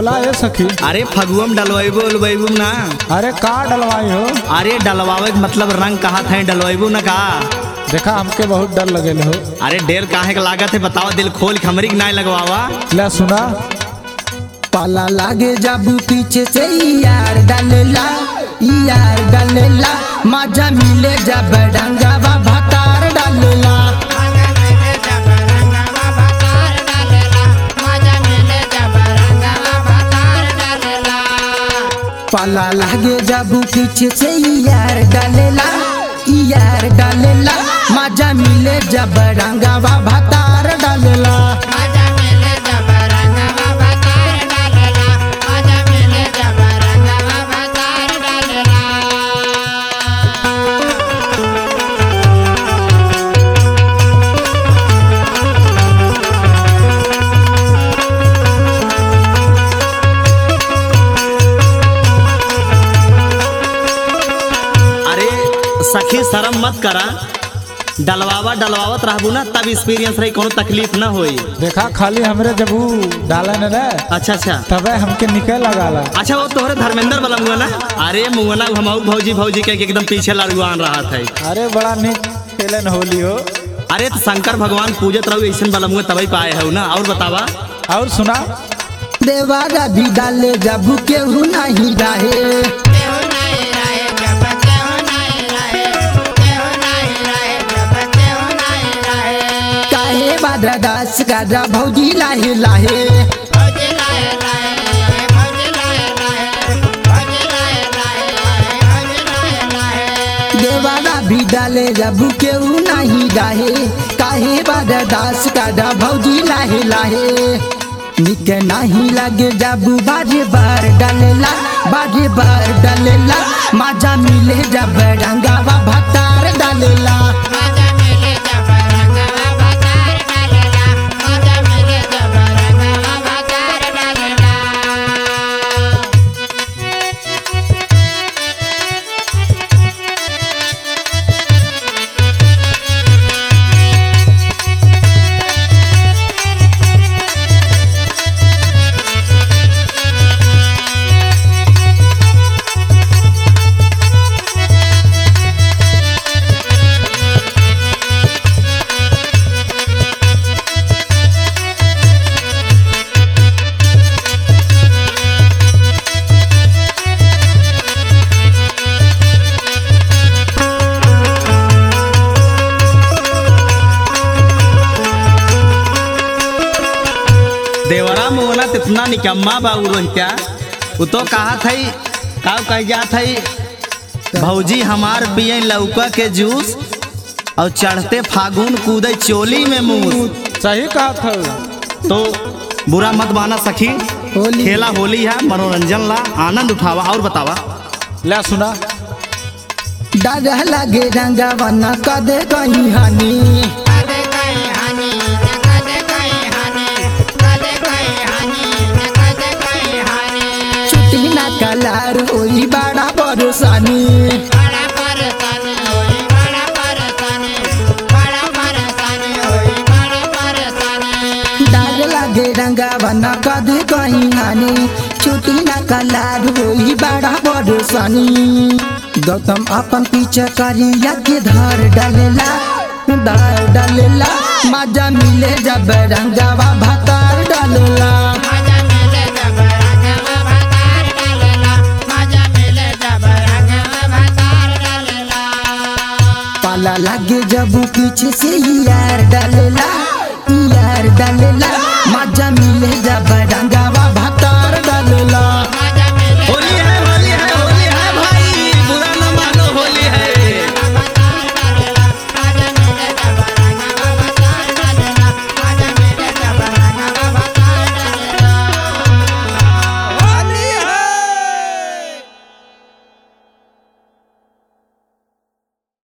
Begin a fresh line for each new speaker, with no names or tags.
बोला है सखी।
अरे फगुआ में डलवाइबू उलवाइबू ना।
अरे का डलवाई हो?
अरे डलवावे के मतलब रंग कहा था डलवाइबू ना का।
देखा हमके बहुत डर लगे हो।
अरे डेर काहे के लागत है बतावा, दिल खोल के हमरी के ना लगवावा।
ले सुना,
पाला लागे जाबू पीछे से यार डालेला, यार डालेला मजा मिले जब डंगावा भतार डालेला। पाला लागे जाबू पीछे से यार डालेला, यार डालेला मजा मिले जब रंगावा भतार डालेला।
सखी शर्म मत करा, डलवावा डलवावत रहबू ना तब एक्सपीरियंस रही, कोनो तकलीफ ना होई।
देखा खाली हमरे जब डाला न रे।
अच्छा अच्छा
तबे हमके निकल लगाला।
अच्छा वो तोहरे धर्मेंद्र वाला मुआ ना। अरे मुआ हम भौजी भौजी के एकदम पीछे लड़ुआन रहा था।
अरे बड़ा निक खेलन होली हो।
अरे तो शंकर भगवान पूजत रहो ऐसा वाला मुआ तभी पाए हो ना। और बतावा
और सुना,
देवारा भी डाले जब केहू नहीं रहे, दास का भौजी लाहे लाहे। देवारा भी डाले जब केहू नहीं डाहे, काहे बादा दास का भौजी लाहे लाहे। निक नहीं लगे जब बारे बार डालेला, बारे बार डालेला मजा मिले जब रंगावा भतार डालेला।
देवरा मोहना इतना निकम्मा बाबू रोहित्या, वो तो कहा थई का कह जा थई भौजी हमार पिए लौका के जूस और चढ़ते फागुन कूदे चोली में मूस।
सही कहा था।
तो बुरा मत माना सखी, खेला होली है, मनोरंजन ला आनंद उठावा। और बतावा
ले सुना,
डर लगे रंगावा न कदे कहीं हानि, कलार होई बड़ा परेशानी। डर लगे रंगावा न कदे कहीं हानि, छुट्टी न कलार होई बड़ा परेशानी। गौतम अपन पीछे करिया के धार डालेला, धार डालेला मजा मिले जब रंगावा भतार डालेला। पाला लागे जब पीछे से यार डालेला, यार डालेला मजा मिले जब रंगा